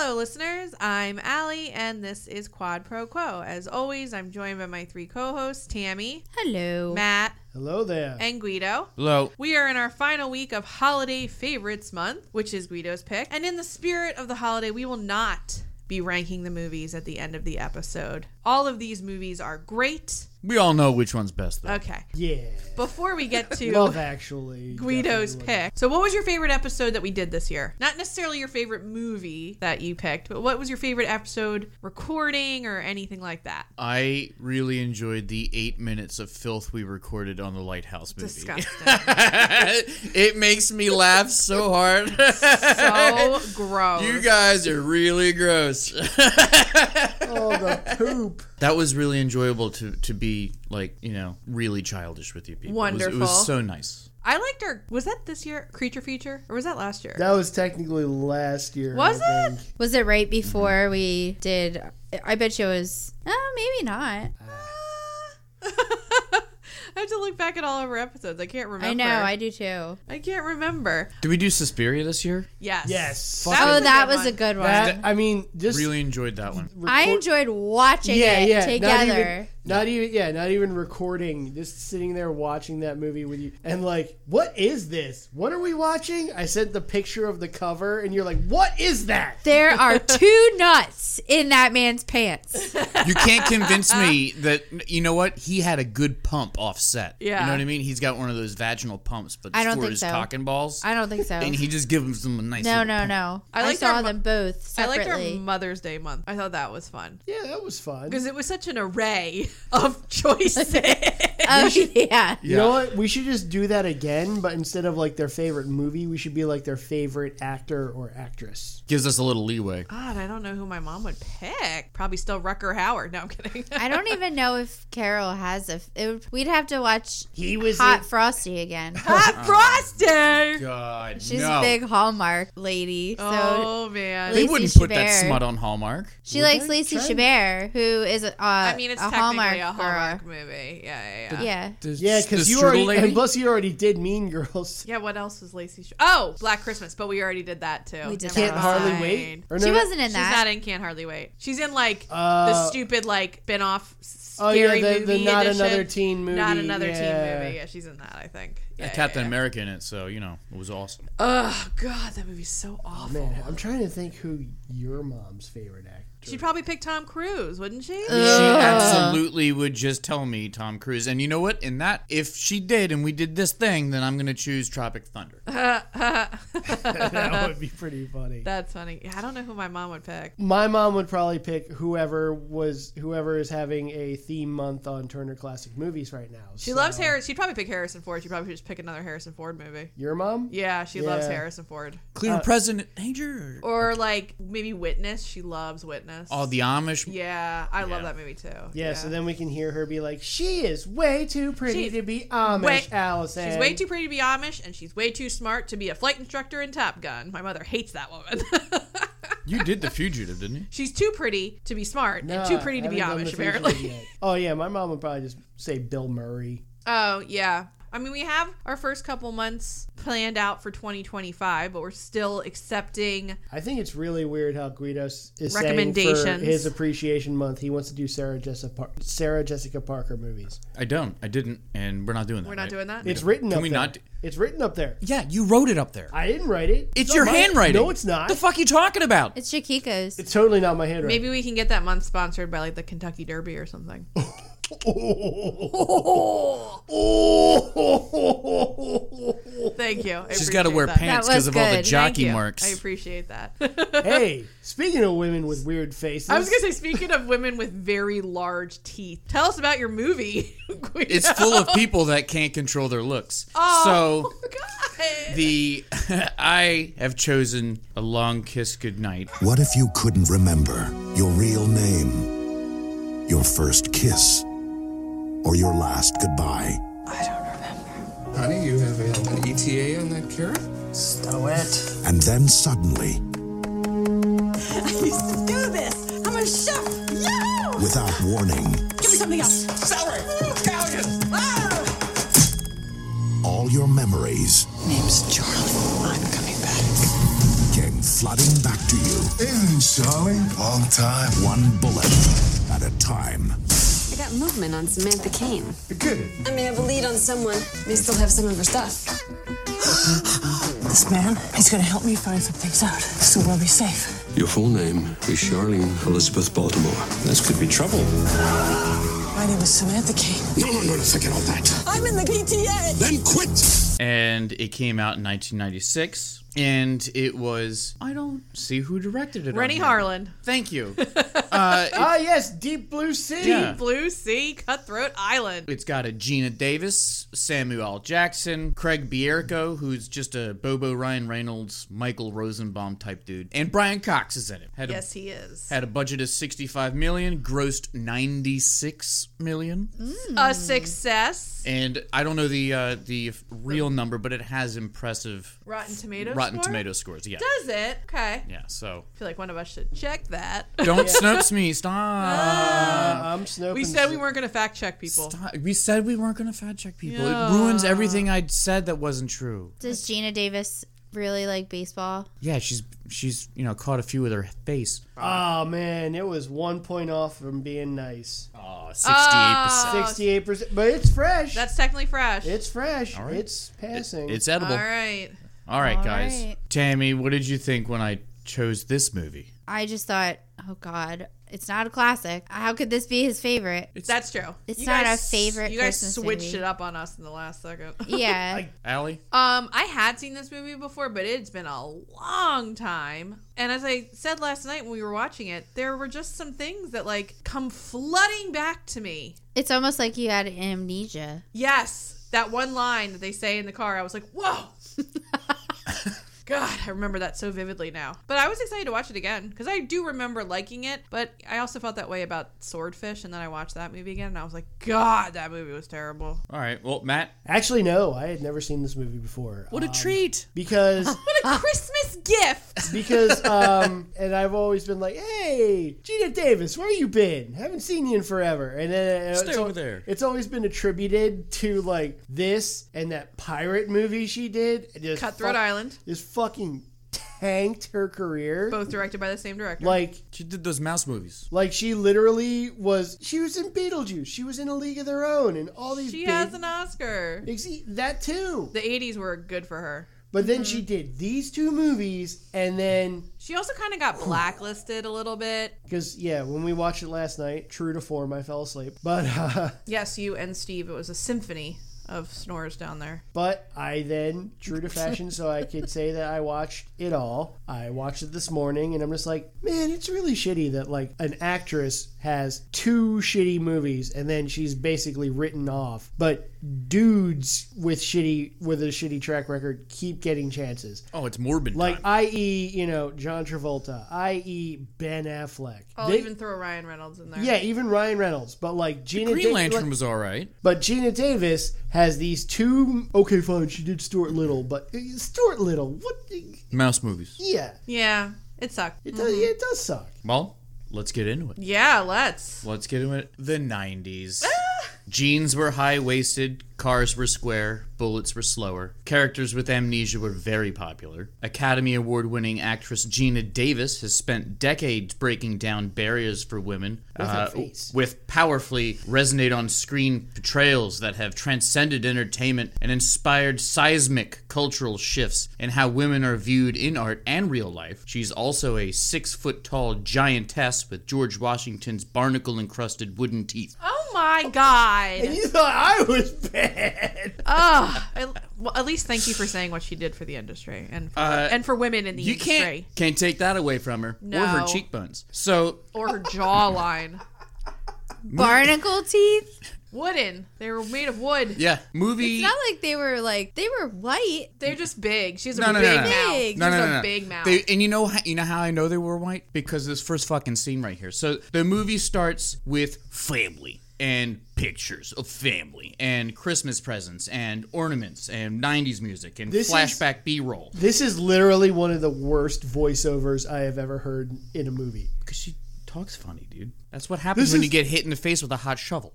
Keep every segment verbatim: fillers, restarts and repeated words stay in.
Hello, listeners. I'm Allie, and this is Quad Pro Quo. As always, I'm joined by my three co-hosts, Tammy. Hello. Matt. Hello there. And Guido. Hello. We are in our final week of Holiday Favorites Month, which is Guido's pick. And in the spirit of the holiday, we will not be ranking the movies at the end of the episode. All of these movies are great. We all know which one's best, though. Okay. Yeah. Before we get to Love Actually, Guido's definitely pick. So what was your favorite episode that we did this year? Not necessarily your favorite movie that you picked, but what was your favorite episode recording or anything like that? I really enjoyed the eight minutes of filth we recorded on the Lighthouse movie. Disgusting. It makes me laugh so hard. So gross. You guys are really gross. Oh, the poop. That was really enjoyable to, to be, like, you know, really childish with you people. Wonderful. It was, it was so nice. I liked our, was that this year, Creature Feature? Or was that last year? That was technically last year. Was I it? think. Was it right before we did? I bet you it was. Oh, maybe not. I have to look back at all of our episodes. I can't remember. I know, I do too. I can't remember. Did we do Suspiria this year? Yes. Yes. That oh, was a that good was one. a good one. That, I mean, just Really enjoyed that one. record- I enjoyed watching yeah, it yeah, together. Not even, not even, yeah, not even recording. Just sitting there watching that movie with you, and like, what is this? What are we watching? I sent the picture of the cover, and you're like, what is that? There are two nuts in that man's pants. You can't convince me that, you know what? He had a good pump off set. Yeah. You know what I mean? He's got one of those vaginal pumps, but I it's don't for think his so. cock and balls. I don't think so. And he just gives them a nice No, little no, pump. no. I I, liked saw our mo- them both I separately. liked our Mother's Day month. I thought that was fun. Yeah, that was fun. Because it was such an array of choices. Oh, yeah. You know what? We should just do that again, but instead of like their favorite movie, we should be like their favorite actor or actress. Gives us a little leeway. God, I don't know who my mom would pick. Probably still Rucker Howard. No, I'm kidding. I don't even know if Carol has a. It would, we'd have to watch He was Hot in- Frosty again. Hot Frosty! God, She's no. a big Hallmark lady. So Oh, man. They Lacey wouldn't put that Chabert. smut on Hallmark. she Would likes they? Lacey Try- Chabert, who is a, uh, I mean, it's a technically Hallmark a Hallmark girl. movie. Yeah, yeah, yeah. Yeah. The- Yeah, the because you strudel already, lady? and plus you already did Mean Girls. Yeah, what else was Lacey? Sh- oh, Black Christmas, but we already did that too. We did Never Can't that. Hardly mind. Wait. Or She no, wasn't in She's that. not in Can't Hardly Wait. She's in like the Uh, stupid like spin-off Oh yeah, scary the, movie the Not edition. Another Teen Movie. Not Another yeah. Teen Movie. Yeah, she's in that, I think. Yeah, Had yeah, Captain yeah. America in it, so, you know, it was awesome. Oh, God, that movie's so awful. Man, I'm trying to think who your mom's favorite actor. She'd probably pick Tom Cruise, wouldn't she? She absolutely would just tell me Tom Cruise. And you know what? In that, if she did and we did this thing, then I'm going to choose Tropic Thunder. That would be pretty funny. That's funny. Yeah, I don't know who my mom would pick. My mom would probably pick whoever was whoever is having a theme month on Turner Classic Movies right now. She So- loves Harris. She'd probably pick Harrison Ford. She'd probably just pick another Harrison Ford movie. Your mom? Yeah, she loves Yeah. Harrison Ford. Clear Uh, President Danger. Or like maybe Witness. She loves Witness. Oh, the Amish. Yeah, I love Yeah. that movie too. Yeah, so then we can hear her be like, "She is way too pretty She's to be Amish, way- Allison. She's way too pretty to be Amish, and she's way too smart to be a flight instructor in Top Gun. My mother hates that woman. You did The Fugitive, didn't you? She's too pretty to be smart, Nah, and too pretty to I be haven't done Amish, The Fugitive apparently. yet. Oh yeah, my mom would probably just say Bill Murray. Oh, yeah. I mean, we have our first couple months planned out for twenty twenty-five, but we're still accepting. I think it's really weird how Guido is saying for Recommendations. his appreciation month he wants to do Sarah Jessica Par- Sarah Jessica Parker movies. I don't. I didn't. And we're not doing that. We're not right? doing that? It's written Can up we there. not do- It's written up there. Yeah, you wrote it up there. I didn't write it. It's not your my- handwriting. No, it's not. The fuck you talking about? It's Chiquiko's. It's totally not my handwriting. Maybe we can get that month sponsored by like the Kentucky Derby or something. Thank you. I She's got to appreciate wear that. pants That was because of all the good. jockey Thank you. marks. I appreciate that. Hey, speaking of women with weird faces, I was gonna say, speaking of women with very large teeth, tell us about your movie. Guido. It's full of people that can't control their looks. Oh, So God. the I have chosen A Long Kiss Goodnight. What if you couldn't remember your real name, your first kiss, or your last goodbye? Honey, you have a, an E T A on that carrot? Stow it. And then suddenly, I used to do this. I'm a chef. Yeah! without warning, Give me something else. Celery! Scallion! Ah! all your memories Name's Charlie. I'm coming back. came flooding back to you. Hey, Charlie. Long time. One bullet at a time. I got movement on Samantha Kane. You're kidding. I may have a lead on someone. May still have some of her stuff. This man, he's gonna help me find some things out, so we'll be safe. Your full name is Charlene Elizabeth Baltimore. This could be trouble. My name is Samantha Kane. No, no, no, forget all that. I'm in the P T A. Then quit. And it came out in nineteen ninety-six. And it was, I don't see who directed it. Rennie on here. Harlan. Thank you. uh, Ah, yes, Deep Blue Sea. Yeah. Blue Sea, Cutthroat Island. It's got a Gina Davis, Samuel L. Jackson, Craig Bierko, who's just a Bobo Ryan Reynolds, Michael Rosenbaum type dude, and Brian Cox is in it. Had Yes, a, he is. had a budget of sixty-five million, grossed ninety-six million, A success. and I don't know the uh, the real number, but it has impressive Rotten Tomatoes Rotten score? Tomato scores. Yeah, Does it? Okay. yeah. So I feel like one of us should check that. don't Snopes me. Stop. Uh, I'm Snoping. we said we weren't going to fact check people. Stop. We said we weren't going to fact check people. Yeah. It ruins everything I said that wasn't true. Does Gina Davis really like baseball? Yeah, she's she's you know caught a few with her face. Oh, man, it was one point off from being nice. Oh, sixty-eight percent. sixty-eight percent. But it's fresh. That's technically fresh. It's fresh. All right. It's passing. It's edible. All right. All right, All guys. right. Tammy, what did you think when I chose this movie? I just thought, oh God, it's not a classic. How could this be his favorite? That's true. It's You not guys- a favorite You guys Christmas switched movie. it up on us in the last second. Yeah. Allie? Um, I had seen this movie before, but it's been a long time. And as I said last night when we were watching it, there were just some things that like come flooding back to me. It's almost like you had amnesia. Yes, that one line that they say in the car, I was like, whoa. God, I remember that so vividly now. But I was excited to watch it again because I do remember liking it. But I also felt that way about Swordfish, and then I watched that movie again, and I was like, God, that movie was terrible. All right. Well, Matt, Actually, no. I had never seen this movie before. what a Um, treat. Because... What a Christmas gift! because um and I've always been like, hey, Gina Davis, where you been? Haven't seen you in forever. And then uh, Stay it's, over al- there. it's always been attributed to like this and that pirate movie she did. It just Cutthroat fuck- Island, Just fucking tanked her career. both directed by the same director. Like She did those mouse movies. like she literally was she was in Beetlejuice. She was in A League of Their Own and all these she big, has an Oscar. Ex- that too. The eighties were good for her. But then she did these two movies and then She also kind of got blacklisted a little bit. because yeah, when we watched it last night, true to form, I fell asleep. But uh, Yes, you and Steve, it was a symphony of snores down there. but I then, true to fashion, so I could say that I watched it all. I watched it this morning, and I'm just like, man, it's really shitty that like an actress has two shitty movies and then she's basically written off. But dudes with shitty with a shitty track record keep getting chances. Oh, it's morbid Like, time. i e, you know, John Travolta, that is. Ben Affleck. I'll They- even throw Ryan Reynolds in there. yeah, even Ryan Reynolds. But like Gina Green Da- Lantern like- was all right. But Gina Davis has these two. Okay, fine, she did Stuart Little, but uh, Stuart Little, what? Mouse movies. Yeah, Yeah, it sucked. it does. Yeah, it does suck. Well, let's get into it. Yeah, let's. Let's get into it. The nineties. Jeans were high-waisted, cars were square, bullets were slower. Characters with amnesia were very popular. Academy Award-winning actress Gina Davis has spent decades breaking down barriers for women With her face. with powerfully resonate on-screen portrayals that have transcended entertainment and inspired seismic cultural shifts in how women are viewed in art and real life. She's also a six-foot-tall giantess with George Washington's barnacle-encrusted wooden teeth. Oh my God. And you thought I was bad. Oh, I, well, at least thank you for saying what she did for the industry and for, Uh, and for women in the You industry. can't can't take that away from her or her No. cheekbones. So Or her jawline. Barnacle teeth? Wooden. They were made of wood. yeah, movie. It's not like they were like, they were white. They're just big. She's a No, no, big no, no. mouth. Big. She's No, no, a no, no. big mouth. They, and you know, how, you know how I know they were white? Because this first fucking scene right here. So the movie starts with family and pictures of family and Christmas presents and ornaments and nineties music and This is- flashback B-roll. This is literally one of the worst voiceovers I have ever heard in a movie. Because she talks funny, dude. That's what happens This when is- you get hit in the face with a hot shovel.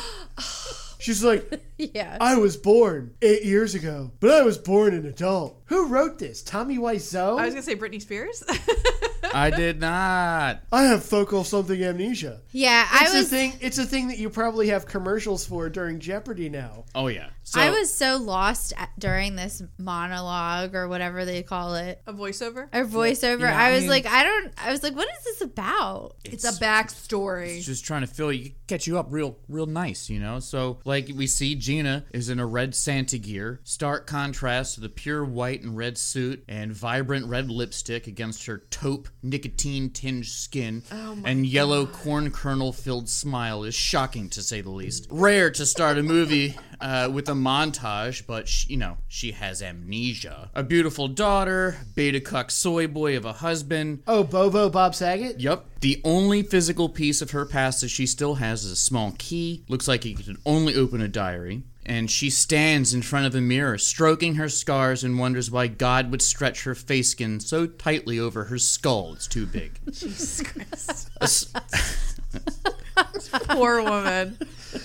She's like, Yeah. I was born eight years ago, but I was born an adult. Who wrote this? Tommy Wiseau? I was gonna say Britney Spears. I did not. I have focal something amnesia. Yeah, It's I was. a thing. It's a thing that you probably have commercials for during Jeopardy now. Oh, yeah. So, I was so lost at, during this monologue or whatever they call it, A voiceover. or voiceover. Yeah, I I was mean- like, I don't. I was like, what is this about? It's, a backstory. It's just trying to fill you, get you up real, real nice, you know. So, like we see, Gina is in a red Santa gear. Stark contrast to the pure white and red suit and vibrant red lipstick against her taupe, nicotine-tinged skin Oh my and yellow corn kernel-filled smile is shocking, to say the least. Rare to start a movie uh, with a montage, but she, you know, she has amnesia. A beautiful daughter, beta cuck soy boy of a husband. Oh, Bobo Bob Saget? Yep. The only physical piece of her past that she still has is a small key. Looks like it could only open a diary. And she stands in front of a mirror, stroking her scars, and wonders why God would stretch her face skin so tightly over her skull. It's too big. Jesus Christ. A s- Poor woman.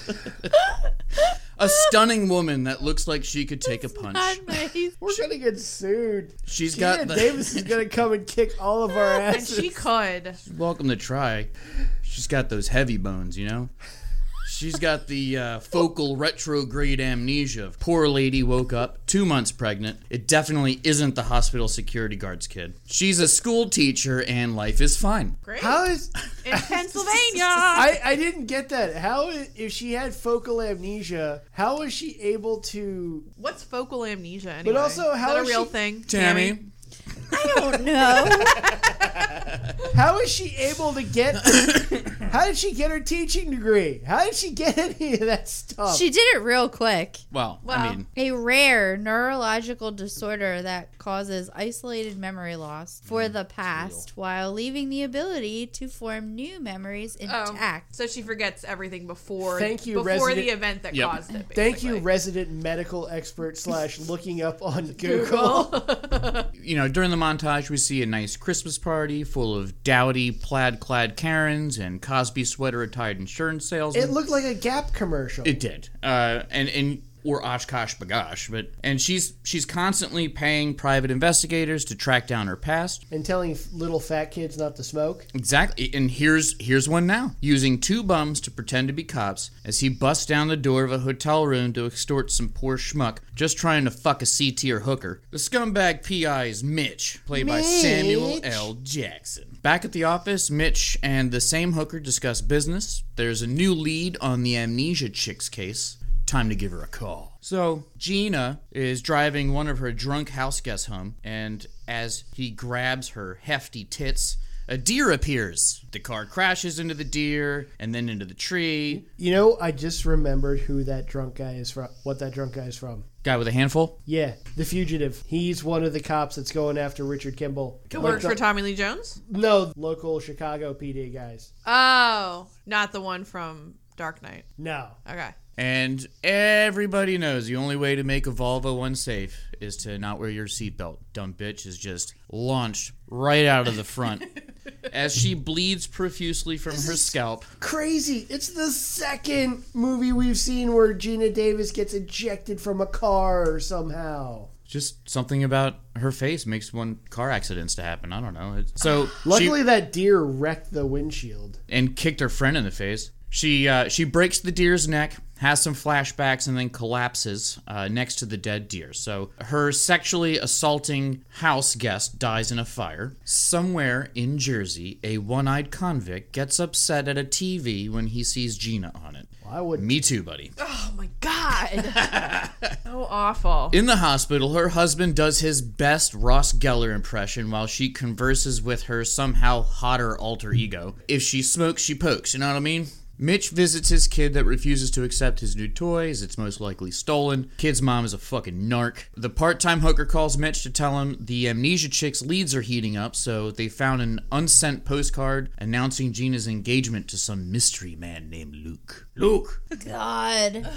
A stunning woman that looks like she could take a punch. We're gonna get sued. She's Gina got the- Davis is gonna come and kick all of our And asses. she could. Welcome to try. She's got those heavy bones, you know? She's got the uh, focal retrograde amnesia of poor lady woke up, two months pregnant. It definitely isn't the hospital security guard's kid. She's a school teacher and life is fine. Great. How is? In Pennsylvania. I, I didn't get that. How is, if she had focal amnesia? How is she able to? What's focal amnesia anyway? But also, how is that a is real she- thing? Tammy. I don't know. How is she able to get? How did she get her teaching degree? How did she get any of that stuff? She did it real quick. Well, Well, I mean, A rare neurological disorder that causes isolated memory loss for the past while leaving the ability to form new memories Oh, intact. so she forgets everything before. Thank you, before resident- the event that Yep. caused it. Thank you, basically. resident medical expert slash looking up on Google. you know, during the montage, we see a nice Christmas party full of dowdy, plaid-clad Karens and Cosby sweater-attired insurance salesmen. It looked like a Gap commercial. It did, uh, and and or Oshkosh Bagosh, but and she's she's constantly paying private investigators to track down her past. And telling f- little fat kids not to smoke. Exactly, and here's here's one now, using two bums to pretend to be cops as he busts down the door of a hotel room to extort some poor schmuck just trying to fuck a C-tier hooker. The scumbag P I is Mitch, played by Samuel L. Jackson. Back at the office, Mitch and the same hooker discuss business. There's a new lead on the amnesia chick's case. Time to give her a call. So, Gina is driving one of her drunk house guests home, and as he grabs her hefty tits, a deer appears. The car crashes into the deer, and then into the tree. You know, I just remembered who that drunk guy is from. What that drunk guy is from. Guy with a handful? Yeah, The Fugitive. He's one of the cops that's going after Richard Kimball. Who works for Tommy Lee Jones? No, local Chicago P D guys. Oh, not the one from Dark Knight. No. Okay. And everybody knows the only way to make a Volvo unsafe is to not wear your seatbelt. Dumb bitch is just launched right out of the front as she bleeds profusely from her scalp. Crazy. It's the second movie we've seen where Gina Davis gets ejected from a car somehow. Just something about her face makes one car accidents to happen. I don't know. It's, so Luckily, she, that deer wrecked the windshield. and kicked her friend in the face. She uh, she breaks the deer's neck, has some flashbacks, and then collapses uh, next to the dead deer. So her sexually assaulting house guest dies in a fire. Somewhere in Jersey, a one-eyed convict gets upset at a T V when he sees Gina on it. Well, I would. Me too, buddy. Oh my God. So awful. In the hospital, her husband does his best Ross Geller impression while she converses with her somehow hotter alter ego. If she smokes, she pokes, you know what I mean? Mitch visits his kid that refuses to accept his new toys. It's most likely stolen. Kid's mom is a fucking narc. The part-time hooker calls Mitch to tell him the amnesia chick's leads are heating up, so they found an unsent postcard announcing Gina's engagement to some mystery man named Luke. Luke! God.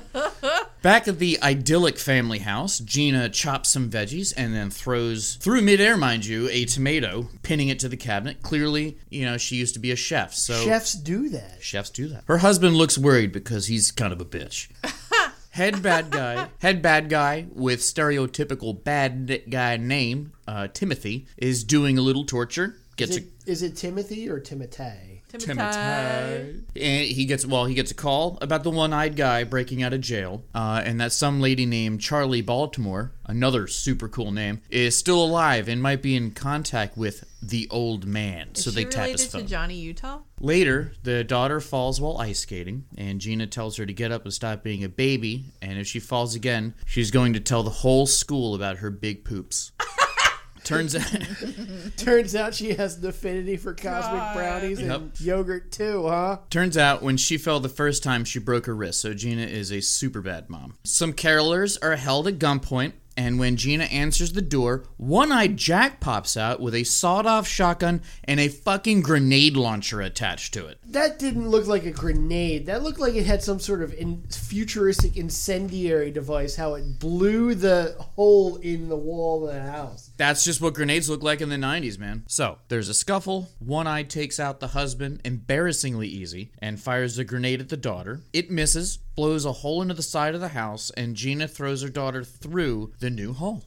Back at the idyllic family house, Gina chops some veggies and then throws, through midair, mind you, a tomato, pinning it to the cabinet. Clearly, you know, she used to be a chef, so... Chefs do that. Chefs do that. Her husband looks worried because he's kind of a bitch. Head bad guy, head bad guy with stereotypical bad guy name, uh, Timothy, is doing a little torture. Gets Is a it, is it Timothy or Timotei? Timotei. And he gets well. He gets a call about the one-eyed guy breaking out of jail, uh, and that some lady named Charlie Baltimore, another super cool name, is still alive and might be in contact with the old man. Is so she they tap related his phone. to Johnny Utah? Later, the daughter falls while ice skating, and Gina tells her to get up and stop being a baby. And if she falls again, she's going to tell the whole school about her big poops. Turns out, Turns out she has an affinity for cosmic God. brownies and Yep. yogurt too, huh? turns out when she fell the first time, she broke her wrist. So Gina is a super bad mom. Some carolers are held at gunpoint. And when Gina answers the door, One-Eyed Jack pops out with a sawed-off shotgun and a fucking grenade launcher attached to it. That didn't look like a grenade. That looked like it had some sort of in- futuristic incendiary device, how it blew the hole in the wall of the house. That's just what grenades look like in the nineties, man. So, there's a scuffle. One-Eye takes out the husband embarrassingly easy and fires a grenade at the daughter. It misses, blows a hole into the side of the house, and Gina throws her daughter through the new hole.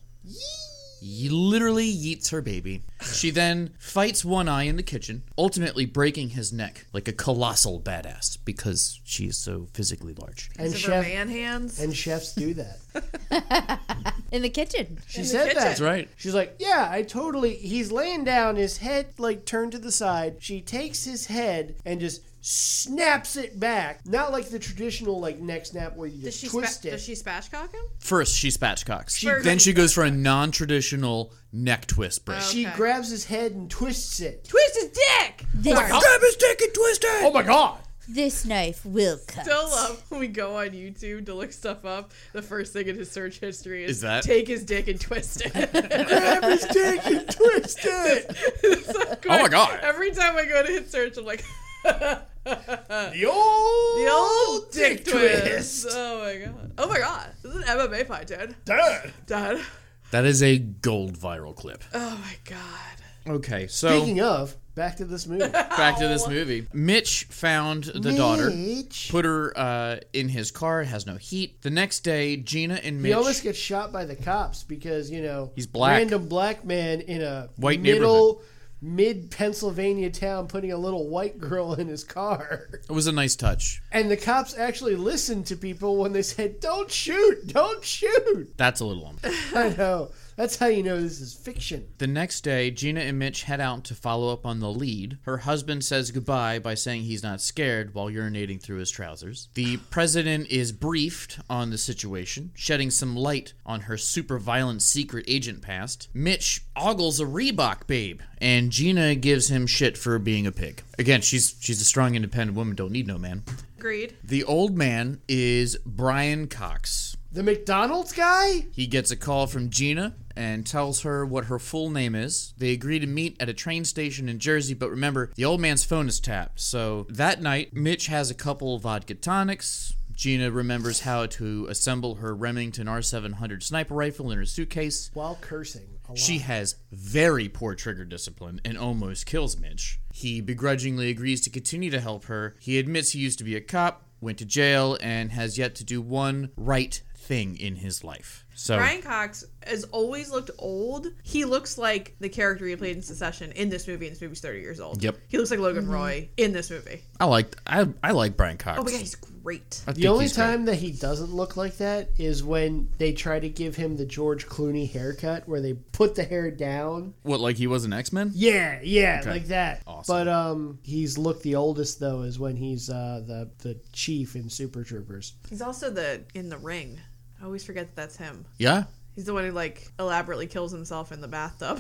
Ye- literally yeets her baby. She then fights One-Eye in the kitchen, ultimately breaking his neck like a colossal badass because she is so physically large. And Is it her chef man hands? and chefs do that. In the kitchen. She the said kitchen. that. That's right. She's like, yeah, I totally. He's laying down, his head like turned to the side. She takes his head and just snaps it back. Not like the traditional like neck snap where you Does just she, twist spa- it. does she spatchcock him? First, she spatchcocks. She- then she goes for a non-traditional neck twist break. Oh. She Okay. grabs his head and twists it. Twist his dick! This, Grab his dick and twist it! Oh my god! this knife will cut. Still love when we go on YouTube to look stuff up. The first thing in his search history is, Is that- take his dick and twist it. Grab his dick and twist it. It's so good. Oh my God. Every time I go to hit search, I'm like, The old, the old dick, twist. Oh my god. Oh my god. This is an M M A fight, dude. Dad. Dad. That is a gold viral clip. Oh my god. Okay, so Speaking of, back to this movie. back to this movie. Mitch found the daughter, Mitch. put her uh, in his car. It has no heat. The next day, Gina and He Mitch. almost gets shot by the cops because, you know, He's black. random black man in a White middle, mid Pennsylvania town putting a little white girl in his car. It was a nice touch. And the cops actually listened to people when they said, don't shoot, don't shoot. That's a little um. I know. That's how you know this is fiction. The next day, Gina and Mitch head out to follow up on the lead. Her husband says goodbye by saying he's not scared while urinating through his trousers. The president is briefed on the situation, shedding some light on her super violent secret agent past. Mitch ogles a Reebok babe, and Gina gives him shit for being a pig. Again, she's she's a strong, independent woman, don't need no man. Agreed. The old man is Brian Cox. The McDonald's guy? He gets a call from Gina and tells her what her full name is. They agree to meet at a train station in Jersey, but remember, the old man's phone is tapped. So that night, Mitch has a couple of vodka tonics. Gina remembers how to assemble her Remington R seven hundred sniper rifle in her suitcase. While cursing a lot. She has very poor trigger discipline and almost kills Mitch. He begrudgingly agrees to continue to help her. He admits he used to be a cop, went to jail, and has yet to do one right thing in his life. So Brian Cox has always looked old. He looks like the character he played in Succession in this movie, and this movie's thirty years old. Yep. He looks like Logan Roy in this movie. I like I I like Brian Cox. Oh my god, he's great. I The think only he's great. time that he doesn't look like that is when they try to give him the George Clooney haircut where they put the hair down. What, like he was an X-Men? Yeah, yeah, Okay. like that. Awesome. But um, he's looked the oldest though is when he's uh, the the chief in Super Troopers. He's also the in the Ring. I always forget that that's him. Yeah. He's the one who like elaborately kills himself in the bathtub.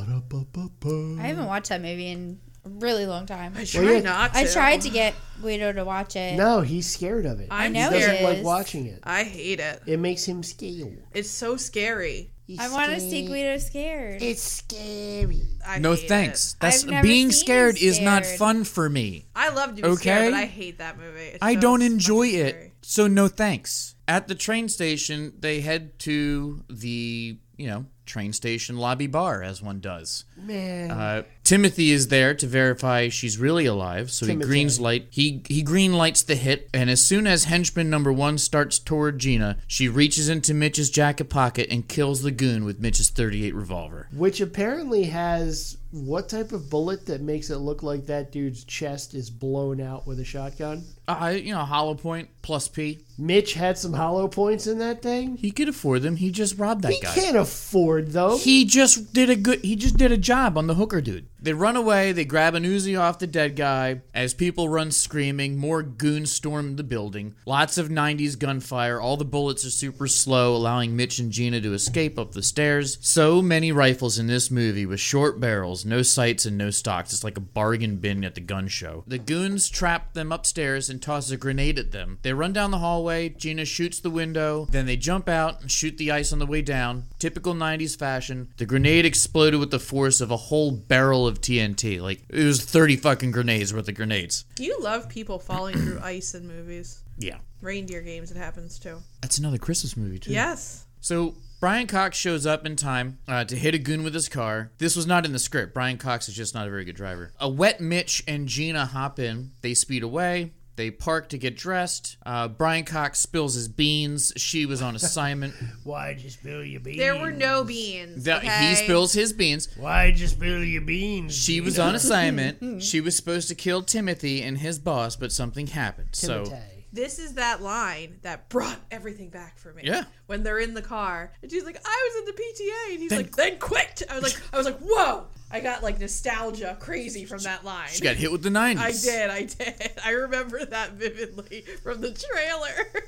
I haven't watched that movie in a really long time. I try Well, yeah. not to. I tried to get Guido to watch it. No, he's scared of it. I'm he know doesn't he like is. watching it. I hate it. It makes him scared. It's so scary. He's I want to scared. see Guido scared. It's scary. I No hate thanks. it. That's I've never being seen scared you is not scared. fun for me. I love to be Okay. scared, but I hate that movie. It's I so don't enjoy fucking it. scary. So no thanks. At the train station, they head to the, you know, train station lobby bar as one does. Man. Uh, Timothy is there to verify she's really alive, so Timothy. he greens light. He he green lights the hit, and as soon as henchman number one starts toward Gina, she reaches into Mitch's jacket pocket and kills the goon with Mitch's thirty-eight revolver. Which apparently has what type of bullet that makes it look like that dude's chest is blown out with a shotgun? Uh, you know, hollow point plus P. Mitch had some hollow points in that thing? He could afford them. He just robbed that he guy. He can't afford those. He just did a good. He just did a job on the hooker dude. They run away. They grab an Uzi off the dead guy. As people run screaming, more goons storm the building. Lots of nineties gunfire. All the bullets are super slow, allowing Mitch and Gina to escape up the stairs. So many rifles in this movie with short barrels, no sights and no stocks. It's like a bargain bin at the gun show. The goons trap them upstairs and toss a grenade at them. They run down the hallway. Gina shoots the window. Then they jump out and shoot the ice on the way down. Typical nineties fashion. The grenade exploded with the force of a whole barrel of T N T. Like, it was thirty fucking grenades worth of grenades. You love people falling through ice in movies. Yeah. Reindeer Games, it happens too. That's another Christmas movie, too. Yes. So, Brian Cox shows up in time uh, to hit a goon with his car. This was not in the script. Brian Cox is just not a very good driver. A wet Mitch and Gina hop in. They speed away. They park to get dressed. Uh, Brian Cox spills his beans. She was on assignment. Why'd you spill your beans? There were no beans. The, okay? He spills his beans. Why'd you spill your beans? She was on assignment. She was supposed to kill Timothy and his boss, but something happened. Timothy. So this is that line that brought everything back for me. Yeah. When they're in the car, and she's like, "I was in the P T A," and he's Then like, "Then quit." I was like, I was like, "Whoa!" I got like nostalgia crazy from that line. she got hit with the nineties. I did, I did. I remember that vividly from the trailer.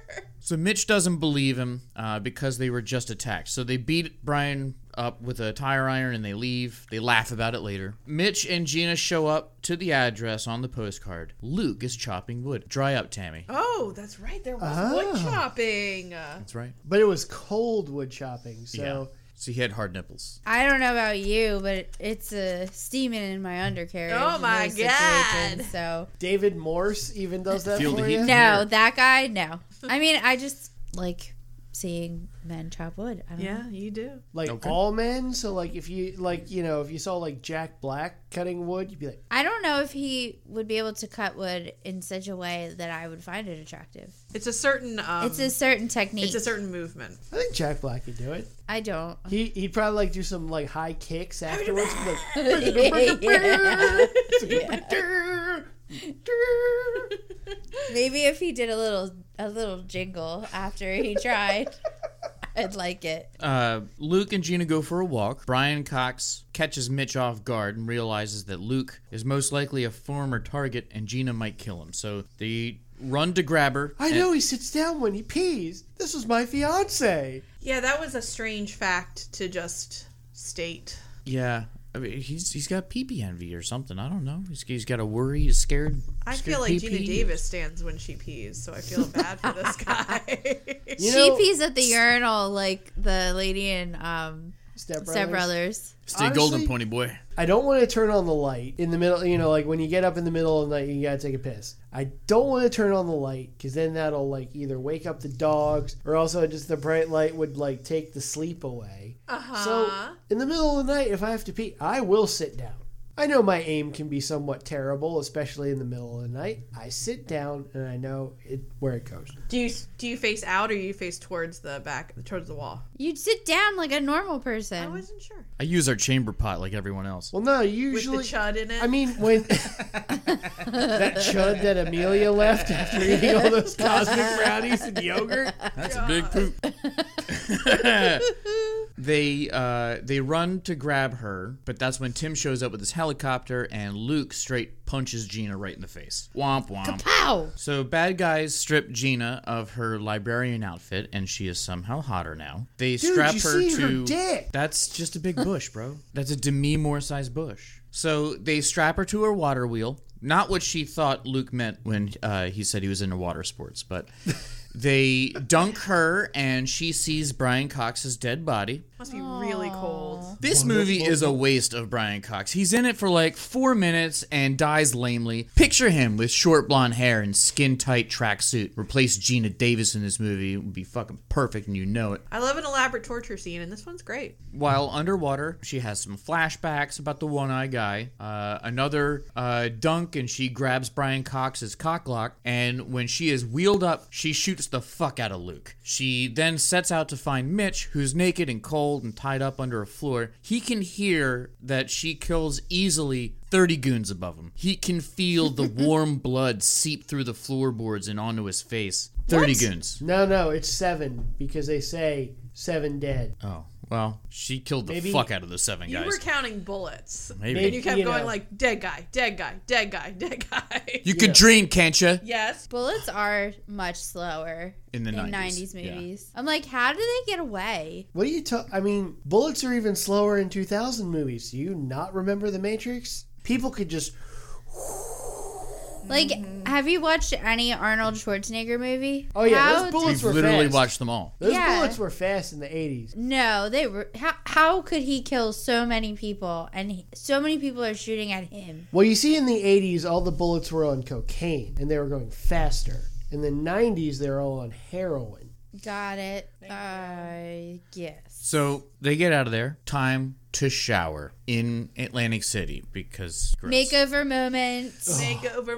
So Mitch doesn't believe him uh, because they were just attacked. So they beat Brian up with a tire iron and they leave. They laugh about it later. Mitch and Gina show up to the address on the postcard. Luke is chopping wood. Dry up, Tammy. Oh, that's right. There was Ah. wood chopping. That's right. But it was cold wood chopping, so... Yeah. So he had hard nipples. I don't know about you, but it's uh, steaming in my undercarriage. Oh in my those God. situations, So David Morse even does that Feel the for heat. you? no, that guy, no. I mean, I just like seeing men chop wood. I don't Yeah, know. you do. Like Okay. all men? So like if you, like, you know, if you saw like Jack Black cutting wood, you'd be like, I don't know if he would be able to cut wood in such a way that I would find it attractive. It's a certain. Um, it's a certain technique. It's a certain movement. I think Jack Black could do it. I don't. He, he'd probably like do some like high kicks afterwards. Maybe if he did a little a little jingle after he tried, I'd like it. Uh, Luke and Gina go for a walk. Brian Cox catches Mitch off guard and realizes that Luke is most likely a former target and Gina might kill him. So they run to grab her. I know he sits down when he pees. This was my fiance. Yeah, that was a strange fact to just state. Yeah. I mean, he's he's got pee-pee envy or something. I don't know. He's, he's got a worry. He's scared. I scared feel like pee-pee. Gina Davis stands when she pees, so I feel bad for this guy. You she know- pees at the urinal like the lady in um, Step Brothers. Step Brothers. Stay Honestly- golden, pony boy. I don't want to turn on the light in the middle. You know, like when you get up in the middle of the night, you gotta take a piss. I don't want to turn on the light because then that'll like either wake up the dogs or also just the bright light would like take the sleep away. Uh-huh. So in the middle of the night, if I have to pee, I will sit down. I know my aim can be somewhat terrible, especially in the middle of the night. I sit down and I know it where it goes. Do you do you face out or you face towards the back, towards the wall? You'd sit down like a normal person. I wasn't sure. I use our chamber pot like everyone else. Well, no, With usually. the chud in it. I mean, when that chud that Amelia left after eating all those cosmic brownies and yogurt. That's a big poop. They uh, they run to grab her, but that's when Tim shows up with his helicopter and Luke straight punches Gina right in the face. Womp womp. Kapow! So bad guys strip Gina of her librarian outfit, and she is somehow hotter now. They Dude, strap you her see her to. dick. That's just a big bush, bro. That's a Demi Moore sized bush. So they strap her to her water wheel. Not what she thought Luke meant when uh, he said he was into water sports, but they dunk her, and she sees Brian Cox's dead body. Must be really cold. This movie is a waste of Brian Cox. He's in it for like four minutes and dies lamely. Picture him with short blonde hair and skin-tight tracksuit. Replace Gina Davis in this movie. It would be fucking perfect and you know it. I love an elaborate torture scene, and this one's great. While underwater, she has some flashbacks about the one-eyed guy. Uh, another uh, dunk, and she grabs Brian Cox's cocklock. And when she is wheeled up, she shoots the fuck out of Luke. She then sets out to find Mitch, who's naked and cold and tied up under a floor. He can hear that she kills easily thirty goons above him. He can feel the warm blood seep through the floorboards and onto his face. thirty What? goons. No, no, it's seven because they say seven dead. Oh, well, she killed the Maybe- fuck out of the seven You guys. were counting bullets. Maybe. And you kept You going know. like, dead guy, dead guy, dead guy, dead guy. You could dream, can't you? Yes. Bullets are much slower In the in nineties, nineties yeah. movies. I'm like, how do they get away? What do you talk? I mean, bullets are even slower in two thousand movies. Do you not remember The Matrix? People could just. Like, Mm-hmm. have you watched any Arnold Schwarzenegger movie? Oh yeah, How those bullets We've were literally fast. watched them all. Those Yeah. bullets were fast in the eighties. No, they were. How, how could he kill so many people and he, so many people are shooting at him? Well, you see, in the eighties, all the bullets were on cocaine and they were going faster. In the nineties, they were all on heroin. Got it. I guess. So they get out of there. Time to shower in Atlantic City because gross. Makeover moment. Makeover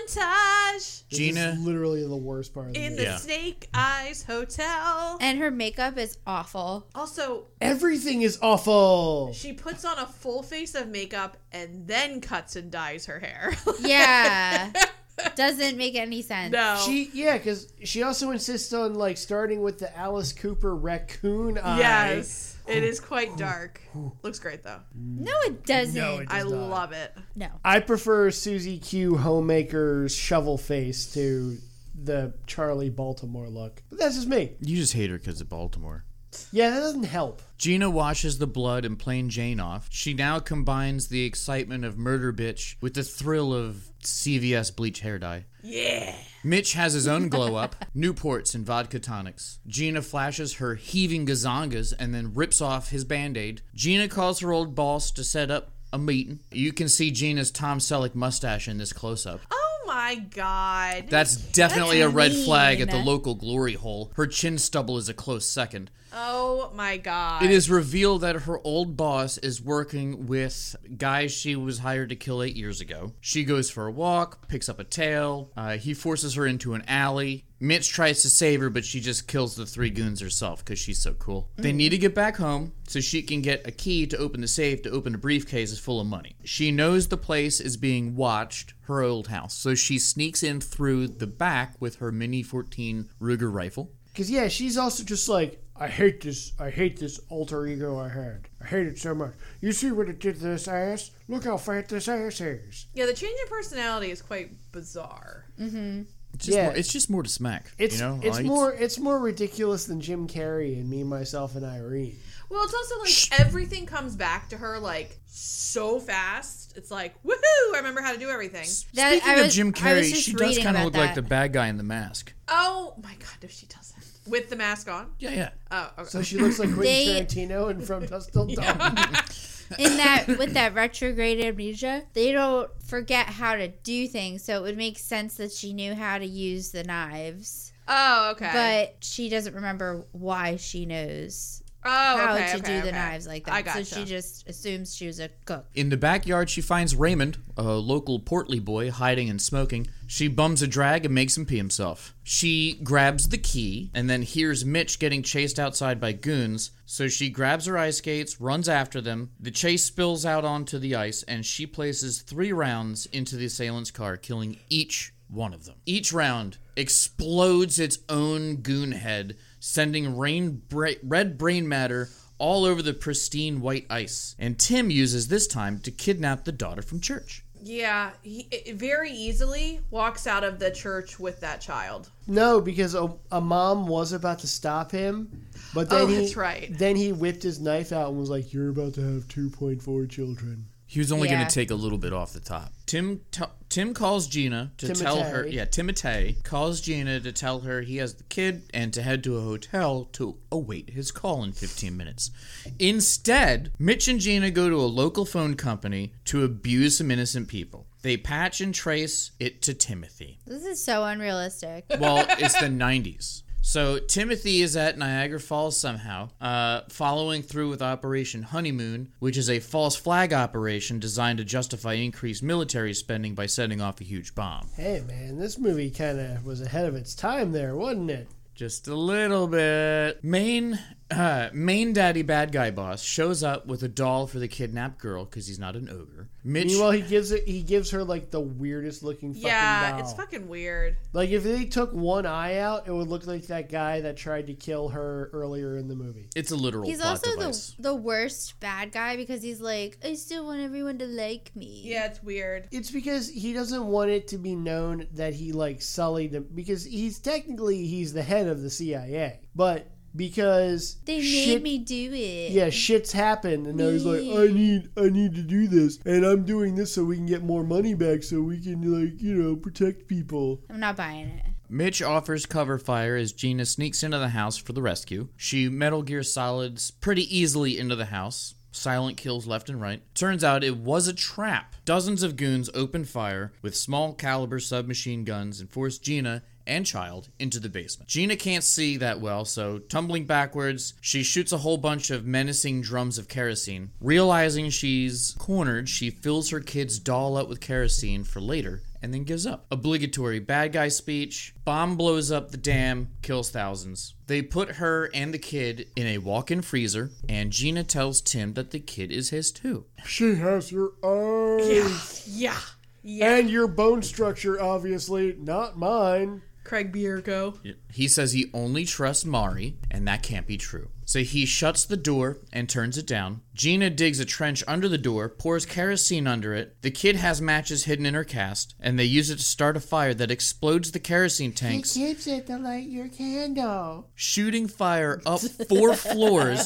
montage This Gina- is literally the worst part of the in movie. the Yeah. Snake Eyes Hotel. And her makeup is awful. Also, Everything is awful. she puts on a full face of makeup and then cuts and dyes her hair. Yeah. Doesn't make any sense. No. She yeah, because she also insists on like starting with the Alice Cooper raccoon eye. Yes. It is quite dark. Looks great though. No, it doesn't. No, it I does not. love it. No. I prefer Susie Q Homemaker's shovel face to the Charlie Baltimore look. But that's just me. You just hate her because of Baltimore. Yeah, that doesn't help. Gina washes the blood and plain Jane off. She now combines the excitement of Murder Bitch with the thrill of C V S bleach hair dye. Yeah. Mitch has his own glow up, Newports and vodka tonics. Gina flashes her heaving gazongas and then rips off his band-aid. Gina calls her old boss to set up a meeting. You can see Gina's Tom Selleck mustache in this close-up. Oh my god. That's definitely That's a red mean. flag at the local glory hole. Her chin stubble is a close second. Oh my god. It is revealed that her old boss is working with guys she was hired to kill eight years ago. She goes for a walk, picks up a tail. Uh, he forces her into an alley. Mitch tries to save her, but she just kills the three goons herself because she's so cool. They need to get back home so she can get a key to open the safe to open a briefcase full of money. She knows the place is being watched, her old house, so she sneaks in through the back with her Mini fourteen Ruger rifle. Because yeah, she's also just like, I hate this. I hate this alter ego I had. I hate it so much. You see what it did to this ass? Look how fat this ass is. Yeah, the change in personality is quite bizarre. Mm-hmm. It's just, Yeah. more, it's just more to smack. It's you know? it's Like, more it's more ridiculous than Jim Carrey and Me, Myself, and Irene. Well, it's also like everything comes back to her like so fast. It's like, woohoo! I remember how to do everything. That- Speaking I of was- Jim I was Carrey, just she does reading kind of about look like that. the bad guy in The Mask. Oh my god, no, she doesn't. With the mask on. Yeah, yeah. Oh, okay. So she looks like Quentin They- Tarantino and From Dusk Till Dawn. In that, with that retrograde amnesia, they don't forget how to do things, so it would make sense that she knew how to use the knives. Oh, okay. But she doesn't remember why she knows oh, how okay, to okay, do the okay. knives like that. I gotcha. So she just assumes she was a cook. In the backyard, she finds Raymond, a local portly boy, hiding and smoking. She bums a drag and makes him pee himself. She grabs the key and then hears Mitch getting chased outside by goons. So she grabs her ice skates, runs after them. The chase spills out onto the ice, and she places three rounds into the assailant's car, killing each one of them. Each round explodes its own goon head, sending rain bra- red brain matter all over the pristine white ice. And Tim uses this time to kidnap the daughter from church. Yeah, he it very easily walks out of the church with that child. No, because a, a mom was about to stop him, but then Oh, he that's right. then he whipped his knife out and was like, "You're about to have two point four children." He was only Yeah. going to take a little bit off the top. Tim t- Tim calls Gina to Timotei. tell her... Yeah, Timotei calls Gina to tell her he has the kid and to head to a hotel to await his call in fifteen minutes. Instead, Mitch and Gina go to a local phone company to abuse some innocent people. They patch and trace it to Timothy. This is so unrealistic. Well, it's the nineties. So Timothy is at Niagara Falls somehow, uh, following through with Operation Honeymoon, which is a false flag operation designed to justify increased military spending by setting off a huge bomb. Hey, man, this movie kind of was ahead of its time there, wasn't it? Just a little bit. Main, uh, main daddy bad guy boss shows up with a doll for the kidnapped girl because he's not an ogre. Mitch. Meanwhile, he gives it. He gives her like the weirdest looking fucking Yeah, doll. it's fucking weird. Like if they took one eye out, it would look like that guy that tried to kill her earlier in the movie. It's a literal He's plot also device. the the worst bad guy because he's like, I still want everyone to like me. Yeah, it's weird. It's because he doesn't want it to be known that he like sullied them, because he's technically he's the head of the C I A, but because They shit, made me do it. yeah, shit's happened, and now he's like, I need, I need to do this, and I'm doing this so we can get more money back, so we can like, you know, protect people. I'm not buying it. Mitch offers cover fire as Gina sneaks into the house for the rescue. She Metal Gear Solids pretty easily into the house. Silent kills left and right. Turns out it was a trap. Dozens of goons open fire with small caliber submachine guns and force Gina and child into the basement. Gina can't see that well, so tumbling backwards, she shoots a whole bunch of menacing drums of kerosene. Realizing she's cornered, she fills her kid's doll up with kerosene for later and then gives up. Obligatory bad guy speech. Bomb blows up the dam, kills thousands. They put her and the kid in a walk-in freezer, and Gina tells Tim that the kid is his too. She has your eyes. Yeah. Yeah. And your bone structure, obviously, not mine. Craig Bierko. He says he only trusts Mari, and that can't be true. So he shuts the door and turns it down. Gina digs a trench under the door, pours kerosene under it. The kid has matches hidden in her cast, and they use it to start a fire that explodes the kerosene tanks, He keeps it to light your candle. shooting fire up four floors,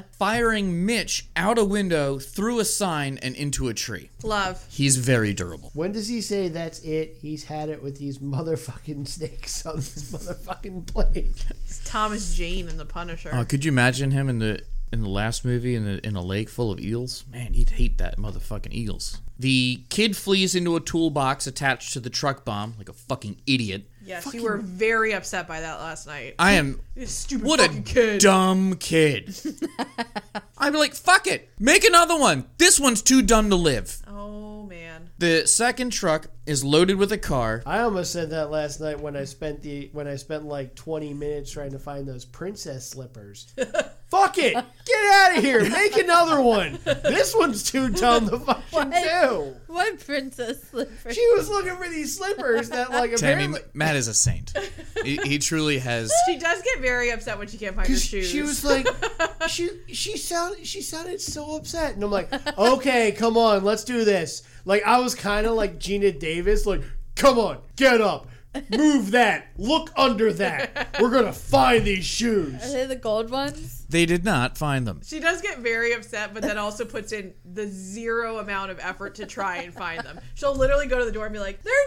firing Mitch out a window, through a sign, and into a tree. Love. He's very durable. When does he say that's it? He's had it with these motherfucking snakes on this motherfucking plate. It's Thomas Jane in The Punisher. Oh, could you imagine him in the in the last movie in the in a lake full of eels? Man, he'd hate that motherfucking eels. The kid flees into a toolbox attached to the truck bomb like a fucking idiot. Yes, Fucking- you were very upset by that last night. I am You stupid what fucking a kid. dumb kid. I'd be like, fuck it, make another one. This one's too dumb to live. Oh man. The second truck is loaded with a car. I almost said that last night when I spent the when I spent like twenty minutes trying to find those princess slippers. Fuck it! Get out of here! Make another one! This one's too dumb to fucking do! What princess slipper? She was looking for these slippers that like Tammy, apparently... Matt is a saint. He, he truly has. She does get very upset when she can't find her shoes. She was like, she she sounded she sounded so upset, and I'm like, okay, come on, let's do this. Like I was kind of like Gina Davis, like, come on, get up, move that, look under that. We're gonna find these shoes. Are they the gold ones? They did not find them. She does get very upset, but then also puts in the zero amount of effort to try and find them. She'll literally go to the door and be like, they're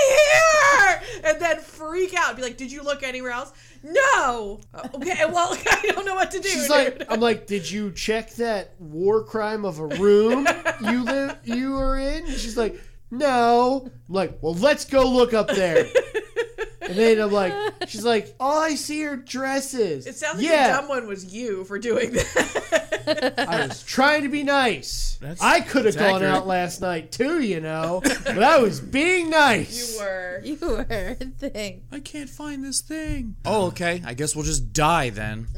not here! And then freak out. Be like, did you look anywhere else? No! "Uh, Okay, well, I don't know what to do. She's dude." like, I'm like, did you check that war crime of a room you live you were in? And she's like, no. I'm like, well, let's go look up there. And then I'm like, she's like, all I see are dresses. It sounds like yeah. the dumb one was you for doing that. I was trying to be nice. That's- I could have that's gone accurate. out last night too, you know, but I was being nice. You were. You were a thing. I can't find this thing. Oh, okay. I guess we'll just die then.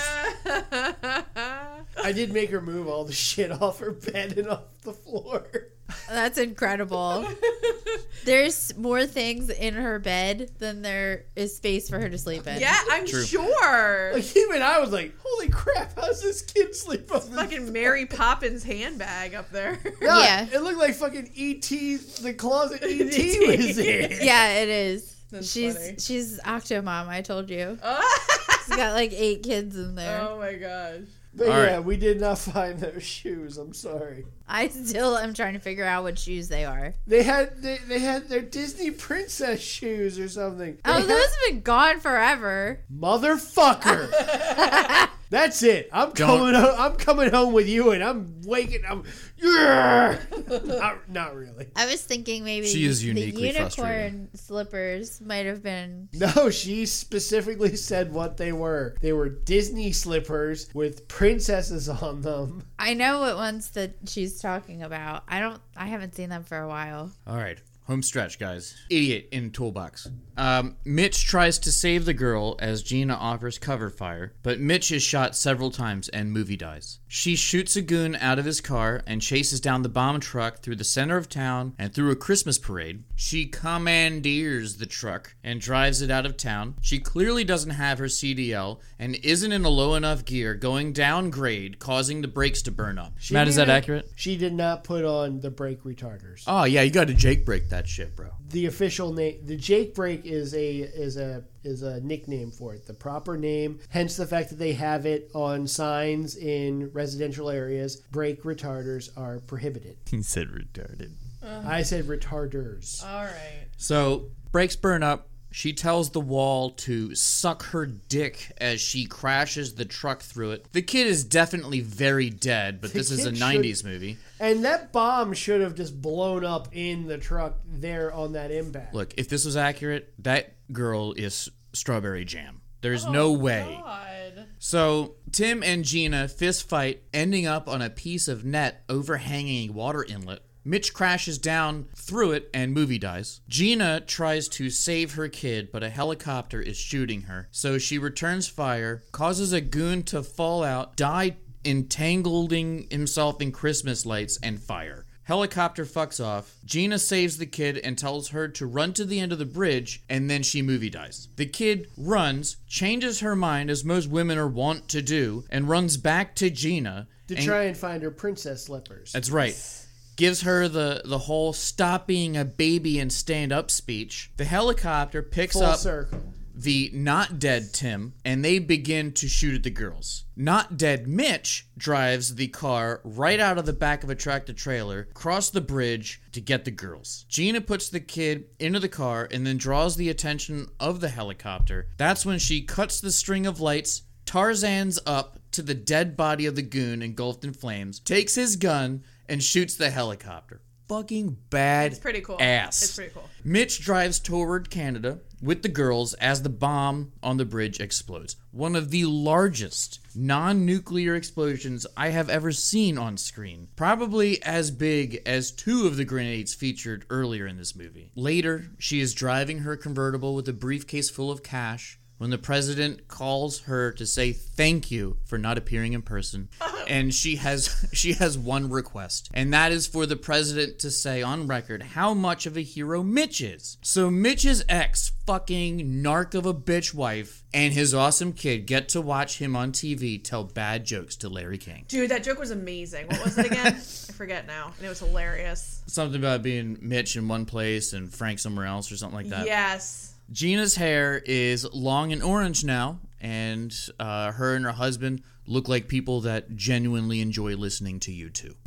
I did make her move all the shit off her bed and off the floor. That's incredible. There's more things in her bed than there is space for her to sleep in. Yeah, I'm True. sure. Like even I was like, holy crap, how's this kid sleep on this? Fucking Mary Poppins handbag up there. Yeah, Yeah. it looked like fucking E T, the closet E T was in. Yeah, it is. That's she's funny. she's Octomom, I told you. It's got like eight kids in there. Oh my gosh. But All yeah, right. we did not find those shoes. I'm sorry. I still am trying to figure out what shoes they are. They had they, they had their Disney princess shoes or something. Oh, They those had- have been gone forever. Motherfucker. That's it. I'm Don't- coming. Home, I'm coming home with you, and I'm waking. I'm. Yeah. not, not really. I was thinking maybe She is the uniquely unicorn frustrating. slippers might have been. No, she specifically said what they were. They were Disney slippers with princesses on them. I know what ones that she's talking about. I don't. I haven't seen them for a while. All right. Home stretch, guys. Idiot in toolbox. Um, Mitch tries to save the girl as Gina offers cover fire, but Mitch is shot several times and movie dies. She shoots a goon out of his car and chases down the bomb truck through the center of town and through a Christmas parade. She commandeers the truck and drives it out of town. She clearly doesn't have her C D L and isn't in a low enough gear, going down grade, causing the brakes to burn up. She Matt, is that didn't- accurate? She did not put on the brake retarders. Oh, yeah, you got to Jake brake that shit, bro. The official name, the Jake brake, is a is a is a nickname for it. The proper name, hence the fact that they have it on signs in residential areas. Brake retarders are prohibited. He said retarded. I said retarders. All right. So, brakes burn up. She tells the wall to suck her dick as she crashes the truck through it. The kid is definitely very dead, but The this is a kid nineties should- movie. And that bomb should have just blown up in the truck there on that impact. Look, if this was accurate, that girl is strawberry jam. There's no way. God. So, Tim and Gina fist fight, ending up on a piece of net overhanging a water inlet. Mitch crashes down through it and movie dies. Gina tries to save her kid, but a helicopter is shooting her. So she returns fire, causes a goon to fall out, die entangling himself in Christmas lights and fire. Helicopter fucks off. Gina saves the kid and tells her to run to the end of the bridge, and then she movie dies. The kid runs, changes her mind as most women are wont to do, and runs back to Gina. to and- try and find her princess slippers. That's right. Gives her the, the whole stop being a baby and stand up speech. The helicopter picks Full up circle. the not dead Tim, and they begin to shoot at the girls. Not dead Mitch drives the car right out of the back of a tractor trailer, across the bridge to get the girls. Gina puts the kid into the car and then draws the attention of the helicopter. That's when she cuts the string of lights, Tarzan's up to the dead body of the goon engulfed in flames, takes his gun, and shoots the helicopter. Fucking bad It's pretty cool. ass. It's pretty cool. Mitch drives toward Canada with the girls as the bomb on the bridge explodes. One of the largest non-nuclear explosions I have ever seen on screen. Probably as big as two of the grenades featured earlier in this movie. Later, she is driving her convertible with a briefcase full of cash when the president calls her to say thank you for not appearing in person. And she has she has one request, and that is for the president to say on record how much of a hero Mitch is. So Mitch's ex fucking narc of a bitch wife and his awesome kid get to watch him on T V tell bad jokes to Larry King. Dude, that joke was amazing. What was it again? I forget now. And it was hilarious. Something about being Mitch in one place and Frank somewhere else or something like that. Yes. Gina's hair is long and orange now, and uh, her and her husband look like people that genuinely enjoy listening to you two.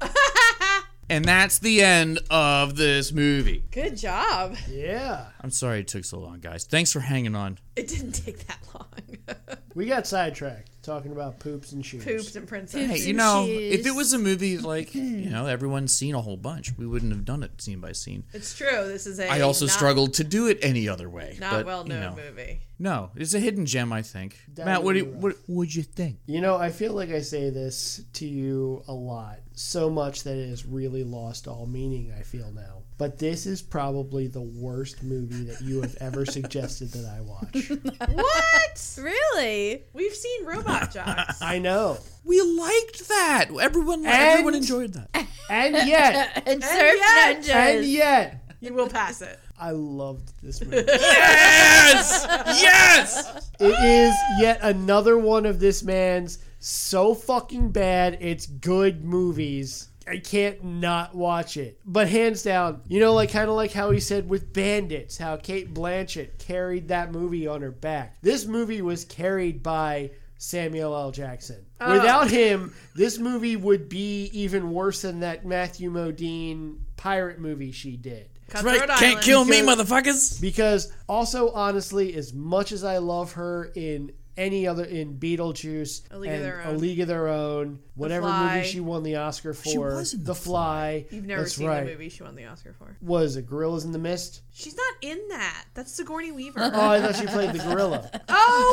And that's the end of this movie. Good job. Yeah. I'm sorry it took so long, guys. Thanks for hanging on. It didn't take that long. We got sidetracked talking about poops and shoes. Poops and princess. Hey, you know, if it was a movie like, you know, everyone's seen a whole bunch, we wouldn't have done it scene by scene. It's true. This is a I also not, struggled to do it any other way. not but, well-known you know, movie. No, it's a hidden gem, I think. That Matt, what do you, would be what would you think? You know, I feel like I say this to you a lot, so much that it has really lost all meaning, I feel now. But this is probably the worst movie that you have ever suggested that I watch. What? Really? We've seen Robot Jocks. I know. We liked that. Everyone, And- everyone enjoyed that. And yet, and Surf yet- Ninjas. and yet, You will pass it. I loved this movie. Yes! Yes! It is yet another one of this man's so fucking bad, it's good movies. I can't not watch it. But hands down, you know, like kind of like how he said with Bandits, how Kate Blanchett carried that movie on her back. This movie was carried by Samuel L. Jackson. Oh. Without him, this movie would be even worse than that Matthew Modine pirate movie she did. That's right. Can't kill me, motherfuckers. Because also, honestly, as much as I love her in any other, in Beetlejuice, A League and of Their A Own. League of Their Own, whatever Fly. movie she won the Oscar for, She was in The The Fly. You've never That's seen right. the movie she won the Oscar for. Was it Gorillas in the Mist? She's not in that. That's Sigourney Weaver. Oh, I thought she played the gorilla. Oh!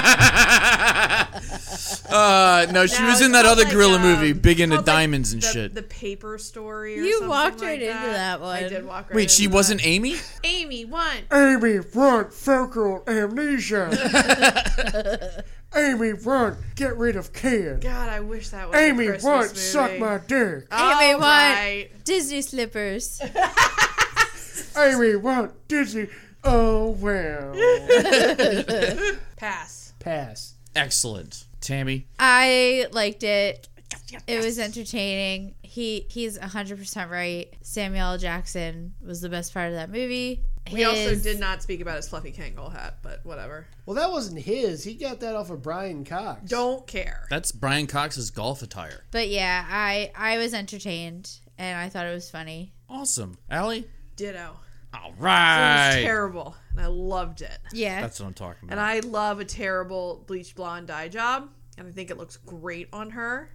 Uh, no, she No, was in it's that called other like, gorilla um, movie, big into called like diamonds and the, shit. The Paper Story or You something walked like right into that one. I did walk right Wait, into she that. wasn't Amy? Amy, one. Amy front focal amnesia. Amy front get rid of Ken. God, I wish that was Amy a Christmas front movie. suck my dick. All Amy, what? right. Disney slippers. Amy front Disney. Oh well. Pass. Pass. Excellent. Tammy? I liked it. It was entertaining. He he's one hundred percent right. Samuel L. Jackson was the best part of that movie. We also His- did not speak about his fluffy Kangol hat, but whatever. Well, that wasn't his. He got that off of Brian Cox. Don't care. That's Brian Cox's golf attire. But yeah, I I was entertained and I thought it was funny. Awesome. Allie? Ditto. All It right. was terrible, and I loved it. Yeah. That's what I'm talking And about. I love a terrible bleach blonde dye job, and I think it looks great on her.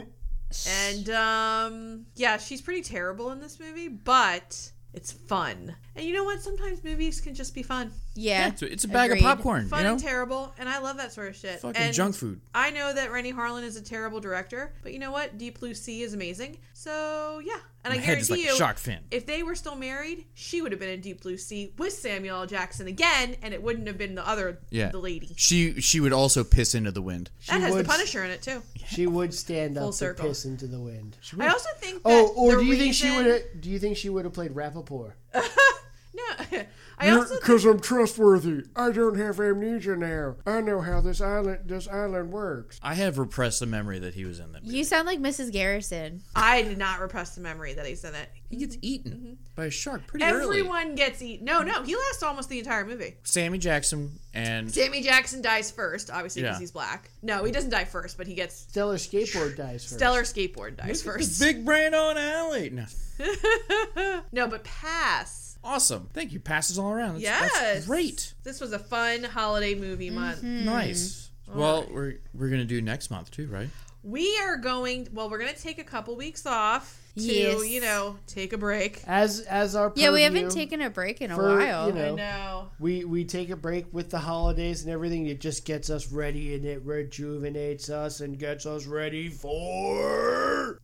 And um, yeah, she's pretty terrible in this movie, but it's fun. And you know what? Sometimes movies can just be fun. Yeah. Yeah, it's, a- it's a bag Agreed. of popcorn, Fun you know? and terrible, and I love that sort of shit. Fucking and junk food. I know that Rennie Harlan is a terrible director, but you know what? Deep Blue Sea is amazing. So yeah, and My I head is guarantee like a you, shark fin. if they were still married, she would have been in Deep Blue Sea with Samuel L. Jackson again, and it wouldn't have been the other, Yeah. the lady. She she would also piss into the wind. That has would- the Punisher in it too. She would stand Full up circle. to piss into the wind. I also think that Oh, or the do you think she reason- would? Do you think she would have played Rappaport? No, I also think, Because I'm trustworthy. I don't have amnesia now. I know how this island this island works. I have repressed a memory that he was in that movie. You sound like Missus Garrison. I did not repress the memory that he's in it. He gets eaten by a shark pretty early. Everyone gets eaten. No, no, he lasts almost the entire movie. Sammy Jackson and Sammy Jackson dies first, obviously because Yeah. he's black. No, he doesn't die first, but he gets Stellar Skateboard dies first. Stellar Skateboard dies first. big brain on Allie. No. No, but pass. Awesome. Thank you. Passes all around. That's, Yes, that's great. This was a fun holiday movie month. Nice. Well, we're we're gonna do next month too, right? We are going. Well, we're gonna take a couple weeks off to, Yes. you know, take a break. As as our Yeah, we purview haven't taken a break in a for, while. you know, I know. We we take a break with the holidays and everything. It just gets us ready and it rejuvenates us and gets us ready for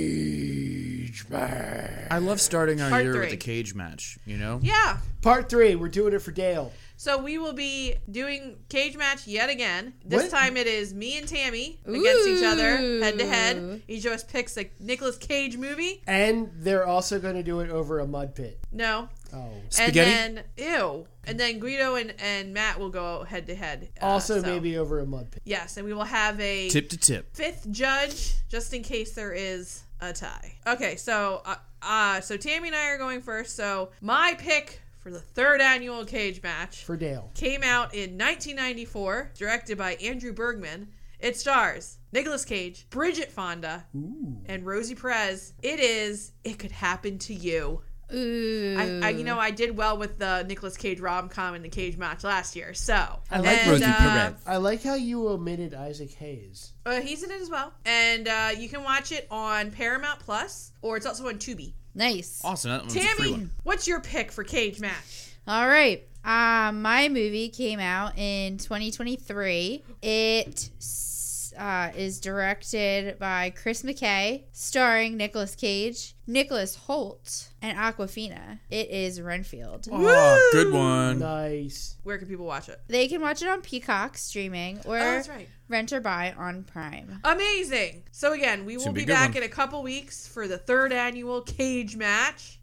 Cage Match. I love starting our Part year three. with a cage match. You know. Yeah. Part three. We're doing it for Dale. So we will be doing cage match yet again. This What? time it is me and Tammy against each other, head to head. Ooh. Each of us picks a Nicolas Cage movie. And they're also going to do it over a mud pit. No. Oh. Spaghetti? And then, ew. And then Guido and, and Matt will go head to head. uh, Also, so- maybe over a mud pit. Yes, and we will have a Tip to tip. fifth judge just in case there is a tie. Okay, so uh, uh so Tammy and I are going first. So my pick for the third annual Cage Match For Dale. came out in nineteen ninety-four, directed by Andrew Bergman. It stars Nicolas Cage, Bridget Fonda, and Rosie Perez. It is It Could Happen to You. Ooh. I, I, you know, I did well with the Nicolas Cage rom-com and the Cage Match last year. So I like and, Rosie uh, Perez. I like how you omitted Isaac Hayes. Uh, he's in it as well, and uh, you can watch it on Paramount Plus, or it's also on Tubi. Nice. Awesome. That one's a free Tammy, one. what's your pick for Cage Match? All right. Um, my movie came out in twenty twenty-three. It uh, is directed by Chris McKay, starring Nicolas Cage, Nicholas Hoult, and Aquafina. It is Renfield. Oh, good one. Nice. Where can people watch it? They can watch it on Peacock streaming or Oh, that's right. rent or buy on Prime. Amazing. So again, we will Should be be, a good back one. in a couple weeks for the third annual Cage Match.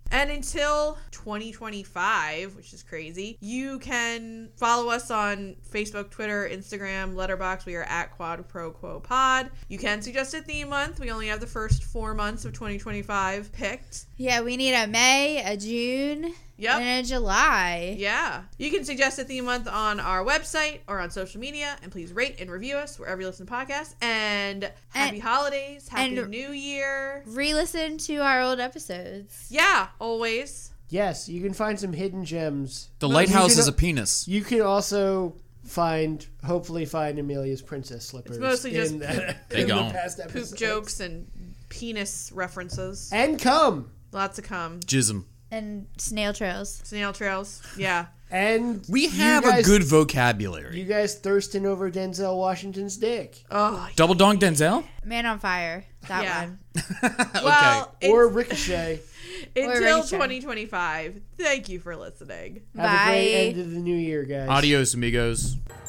And until twenty twenty-five, which is crazy, you can follow us on Facebook, Twitter, Instagram, Letterboxd. We are at Quad Pro Quo Pod. You can suggest a theme month. We only have the first four months of twenty twenty-five picked. Yeah, we need a May, a June, Yep. and a July. Yeah. You can suggest a theme month on our website or on social media. And please rate and review us wherever you listen to podcasts. And happy And- holidays. Happy and- New Year. Re-listen to our old episodes. Yeah, always. Yes, you can find some hidden gems. The You lighthouse can- is a penis. You can also find, hopefully find Amelia's princess slippers. It's mostly just in that, They in the gone. past episodes. Poop jokes and penis references. And come. Lots to come. Jism. And snail trails. Snail trails. Yeah. And We you have guys- a good vocabulary. You guys thirsting over Denzel Washington's dick. Oh, Double Dong Denzel? Man on Fire. That Yeah. one. well, Or it's- Ricochet. until Ricochet. twenty twenty-five, thank you for listening. Have a great Bye. end of the new year, guys. Adios, amigos.